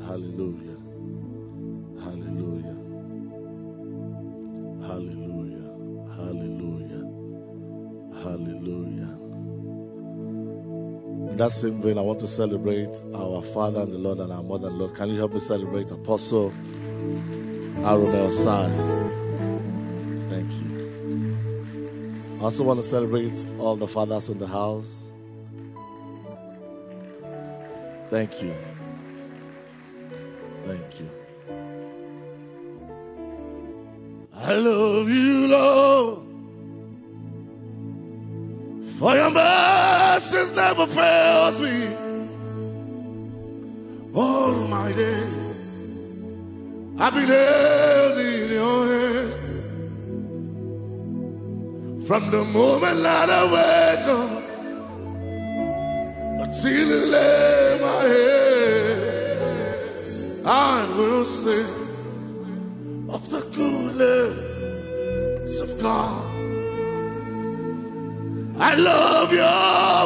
Hallelujah. Hallelujah. Hallelujah. Hallelujah. Hallelujah. In that same vein, I want to celebrate our Father and the Lord and our Mother and Lord. Can you help me celebrate Apostle Aaron Elsai? Thank you. I also want to celebrate all the fathers in the house. Thank you. Thank you. I love you, Lord, for your mercies never fails me. All my days I've been held in your hands. From the moment that I wake up until I lay my head, I will sing of the goodness of God. I love your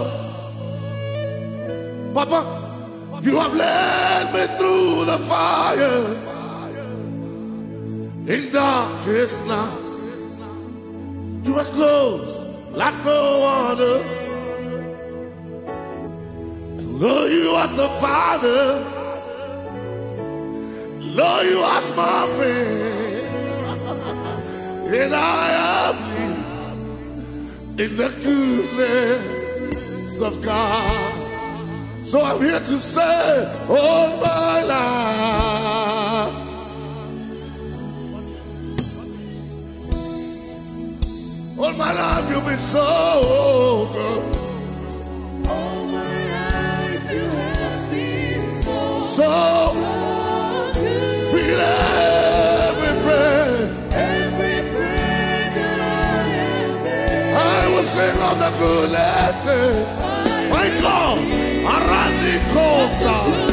voice, Papa. You have led me through the fire in darkest night. You are close like no other. Lord, you are the Father. Lord, you are my friend. And I am in the goodness of God. So I'm here to say, all my life, all my life you've been so good. All my life you have been so good. With every breath that I I will sing of the goodness. My God, Arandi Kosa.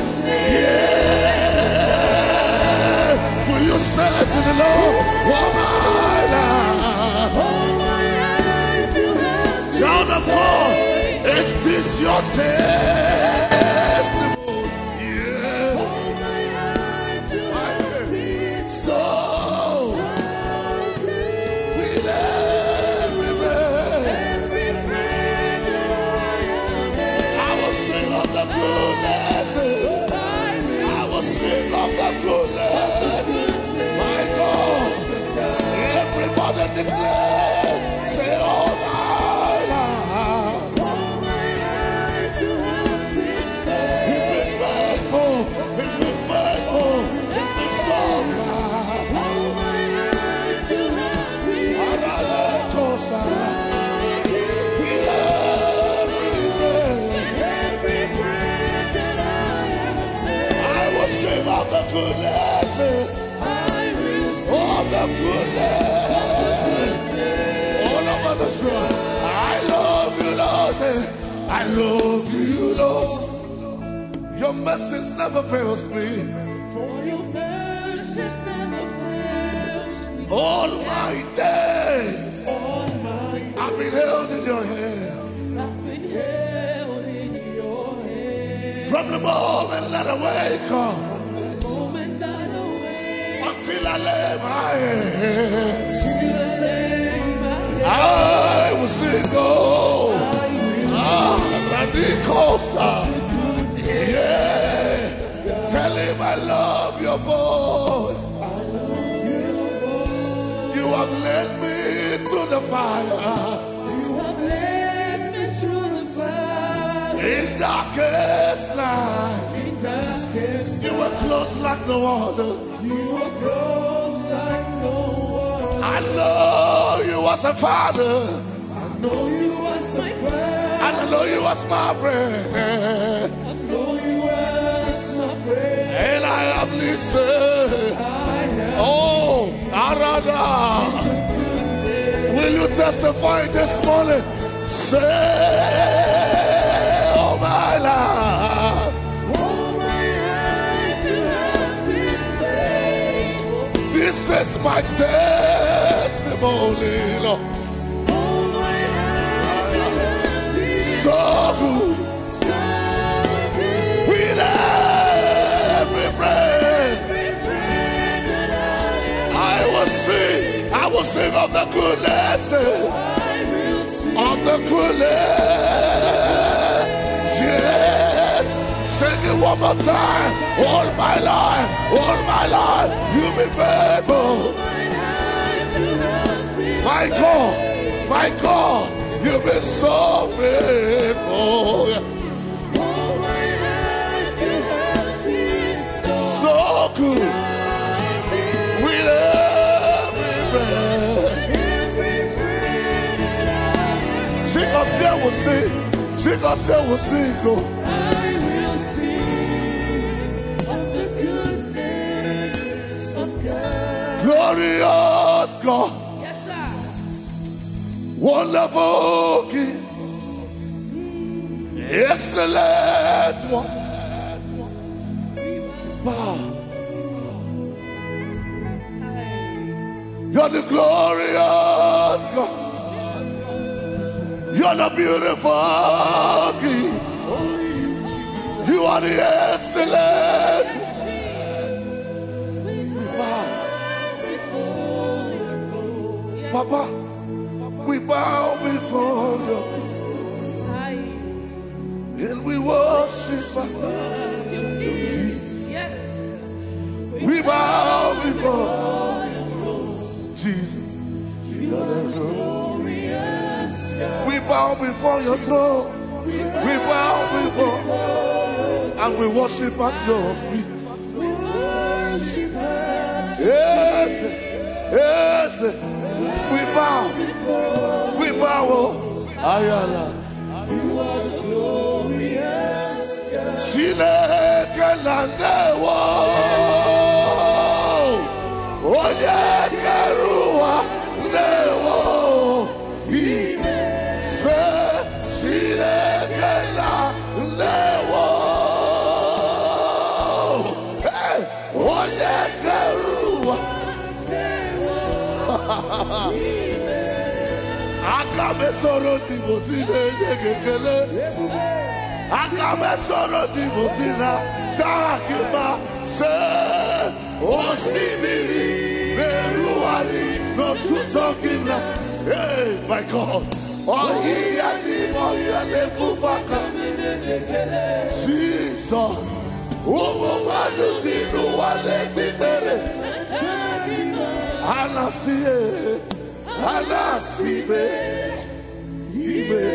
Yeah. Will you say to the Lord, all my life? all my life you have been Child of God, is this your testimony? Yeah. all my life you have been So, good. with every breath, Every breath that I will sing of the goodness. I will sing of the goodness. My God, everybody declare, say, all my life. all my life you have been faithful. He's been faithful. He's been faithful. He's been so kind. All my life you have been Aralekosa. With every breath, every breath that I will sing of the goodness. I will Of the goodness. All of us are sure. I love you, Lord. Say, I love you, Lord. Your mercies never fails me. for your mercies never fails me. All my days All my I've been held in your hands. I've been held in your hand. From the moment that I wake up The moment that I wake until I lay my head, till I lay my head, I will sing, oh, Radikosa. Yeah, tell him I love your voice. You have led me through the fire you have led me through the fire. in darkest night. In darkest You were close like no other. you are close like no one. I know you was a father, I know you as my friend. and I know you was my friend, I know you as my friend. and I have listened. I have Oh, Arada, will you testify this morning? Say, oh my life, all my life you have been faithful. this is my testimony, Lord. All my life you have been So good, so good. with every will sing of the goodness of the goodness. Yes, sing it one more time. All my life, you've been faithful. My God, you've been so faithful. So good. With every breath. She got say will sing. She got say will sing. Oh. I will sing of the goodness of God. Glorious God. Yes, sir. Wonderful King. Excellent one. Wow. You're the glorious God. You're the beautiful King. You are the excellent. Wow. Papa, we bow before you and we worship at your feet. We bow before Jesus. You're the glorious God. We bow before your throne. We bow before and we worship at your feet. Yes, yes. We bow. We bow. Ayala. You are the glorious God. Chineke landewo. Oye keruwa newo. Se chineke landewo. Hey, oye keruwa. Akabe soro di bozina yekekele. Akabe soro di bozina shakima se osimiri beruari no tutokina. Hey, my God. Oh, he had the fufaka. Jesus. Oh, manu dinu wale bibere. Anasiye. Anasibe, Ibe,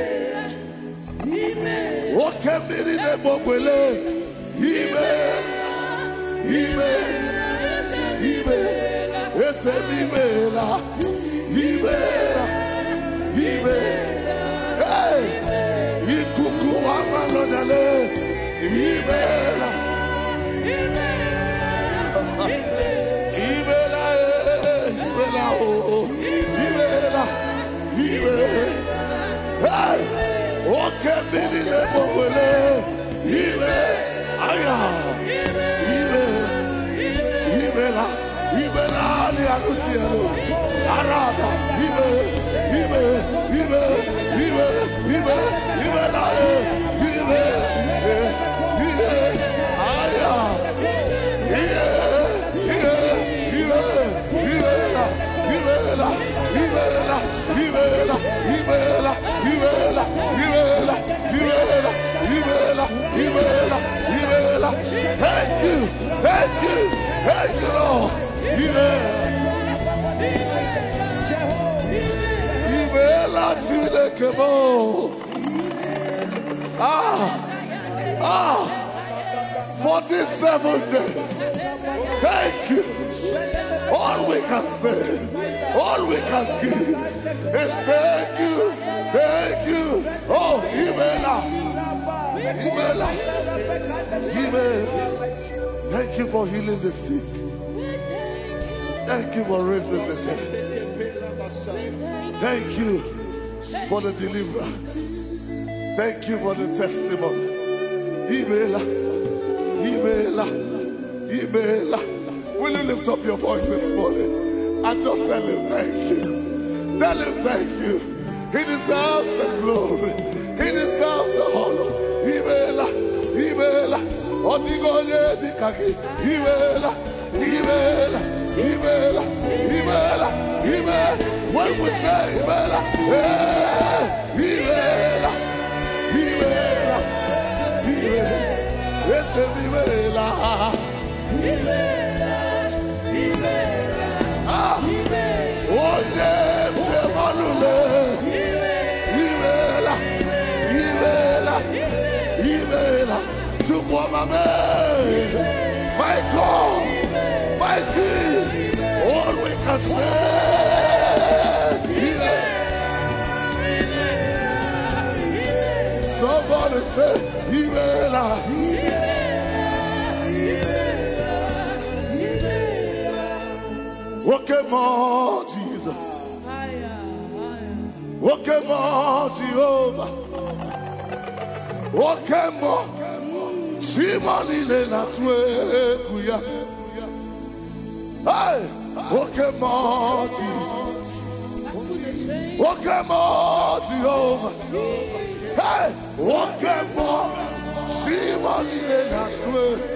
Okemiri ne bokwele, Ibe, Ibe, Ibe, Ese Ibela, Ibela, Ibe, hey, Ikuku amalodale, Ibela, Ibela, Ibela, oh. Hey, okay, Billy, the Bowele, Aya, Ibela, Luciano, Arada, Thank you, Lord. Ibela Chilekebo. For these 7 days. Thank you. All we can say, all we can give is thank you, thank you. Oh, Ibela. Thank you for healing the sick. Thank you for raising the dead. Thank you for the deliverance. Thank you for the testimonies. Ibela. Will you lift up your voice this morning and just tell him thank you? Tell him thank you. He deserves the glory. He deserves the honor. Ibela. Otigoye dikaki. Ibela. Ibela, Ibela, Ibela. When we say Ibela, Ibela, Ibela, Ibela, it's Ibela, Ibela, Ibela, ah, oh yeah, Semanule, Ibela, Ibela, Ibela, to Mama, my God, my King, all we can say. Somebody say, Ibela, okay, more Jesus. Okay, more Jehovah. Okay, more Simoni na tuekuya. Hey, okay, more Jesus. Okay, more Jehovah. Hey, okay, more Simoni na tuekuya.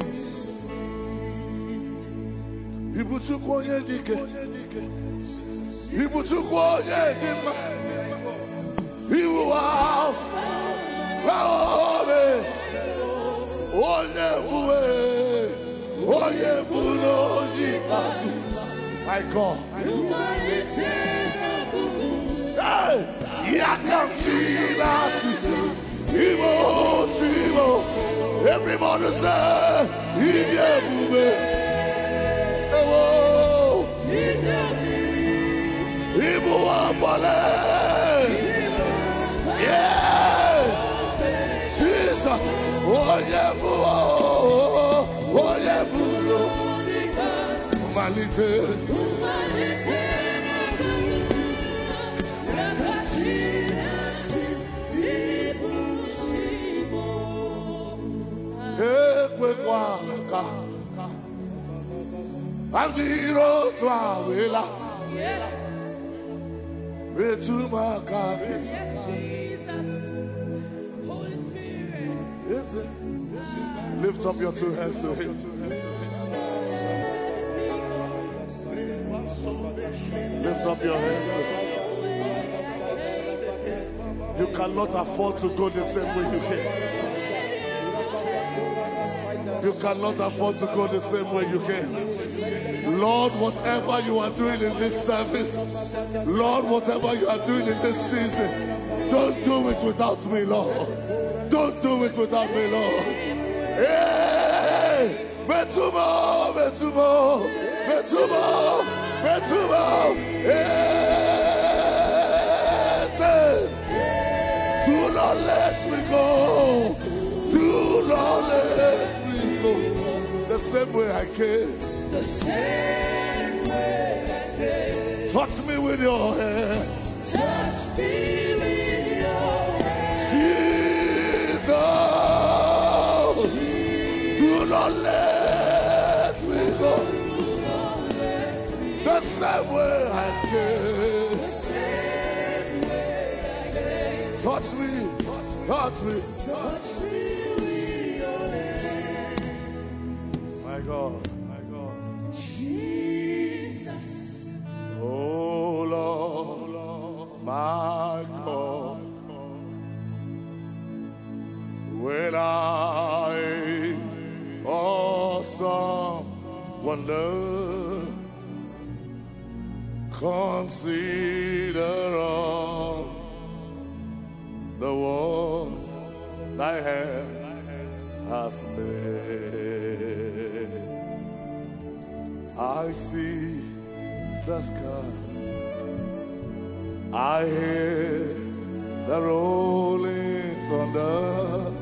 Ibuchukwu onye dike, Ibuchukwu onye dima, Iwu Alpha, onye buwe, onye bulo jikasi. My God, hey, Yakamsi, Ibo, Sibo, everybody say, Iye buwe. Ibu Apale, yeah, Jesus, oh yeah, humanity, Andiro Twawela. Yes. Yes, Jesus. Holy Spirit. Yes, lift up your two hands to Him. Lift up your hands to Him. You cannot afford to go the same way you came. You cannot afford to go the same way you came. Lord, whatever you are doing in this service, Lord, whatever you are doing in this season, don't do it without me, Lord. Don't do it without me, Lord. Hey! Betumo, Betumo, Betumo, Betumo. Yes! Too long, let me go. Too long, let me go. The same way I came. The same way I came. Touch me with your hands. Touch me with your hands. Jesus, do not let me go. The same way I came. Touch me, touch me, touch me with your hands. My God. Jesus. Oh Lord, my God, when I awesome wonder consider all the works thy hands has made. I see the sky, I hear the rolling thunder,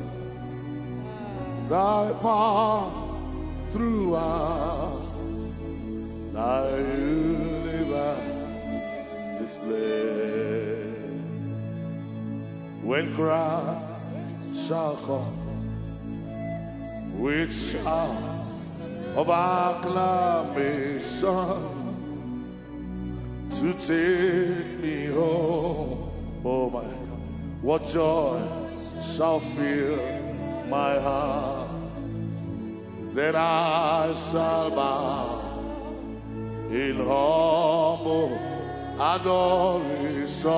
thy power throughout thy universe display. When Christ shall come with shouts of acclamation to take me home. Oh my God, what joy shall fill my heart. Then I shall bow in humble adoration,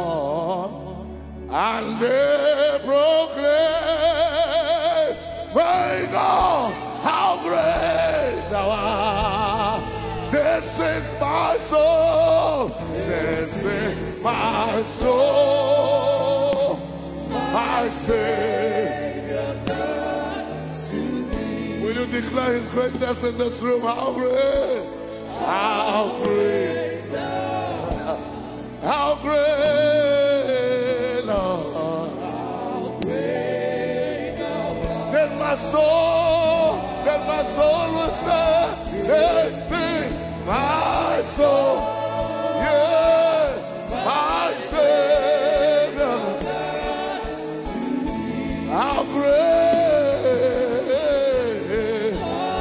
and they proclaim, my God, how great thou art. This is my soul, this is my soul, I Savior to thee. Will you declare his greatness in this room? How great, how great, how great, Lord. Then my soul will say, this is my soul, yeah, my Savior. How great,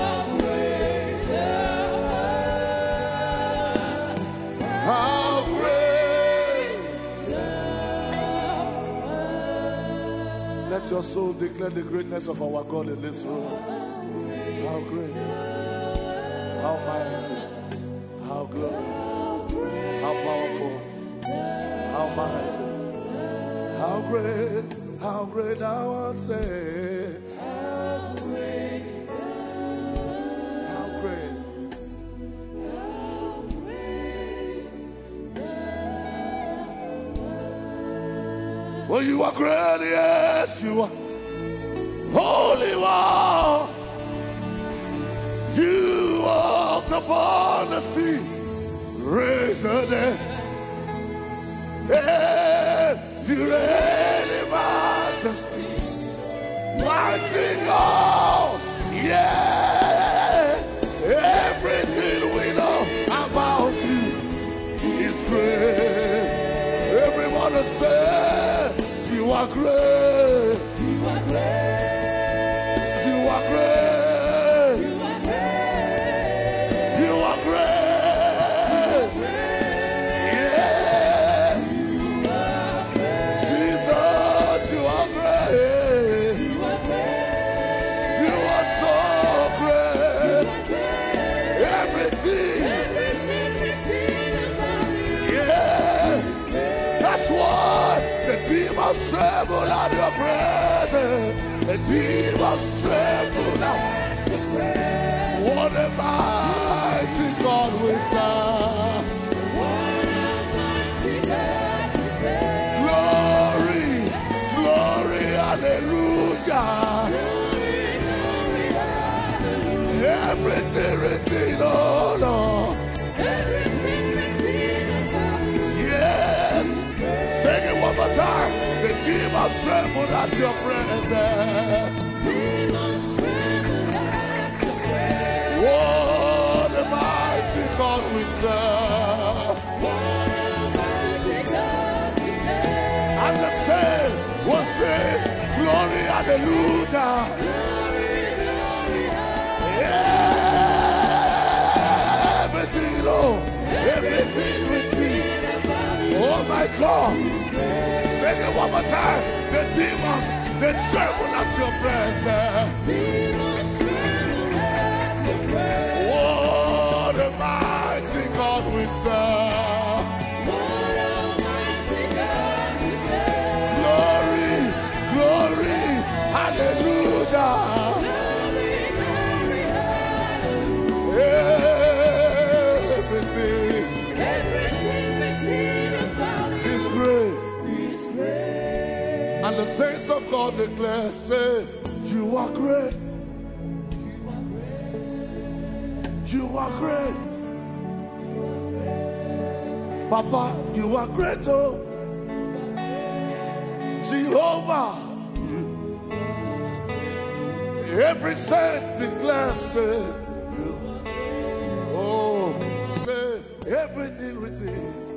how great. Let your soul declare the greatness of our God in this room. How great, how mighty, how glorious, how powerful, how mighty, how great thou art, say, how great, how great, for you are great, yes, you are holy one. You walked upon the sea, raised the dead, and you reign in majesty, mighty God, yeah. Everything we know about you is great. Everyone say, you are great, you are great, you are great. Tremble at your presence, the demons tremble at your presence. What a mighty God we serve! What a mighty God we serve! Glory, glory, hallelujah! Glory, glory, hallelujah! Everything written, oh Lord! Everything written about you! Yes! Sing it one more time! The demons tremble at your presence. Demons tremble at your presence. What a mighty God we serve. What a mighty God we serve. And the saints will sing, glory, hallelujah. Glory, glory, hallelujah. Everything, Lord, everything written about you. Oh my God. Sing it one more time. The demons, they tremble at your presence. Demons tremble at your presence. What a mighty God we serve. What a mighty God we serve. Glory, glory, hallelujah. Glory, glory, hallelujah. Everything we've seen about it is great. And the saints of God declare, say, you are great. You are great. Papa, you are great, oh. Jehovah. Every saint declares, say, oh, say, everything written.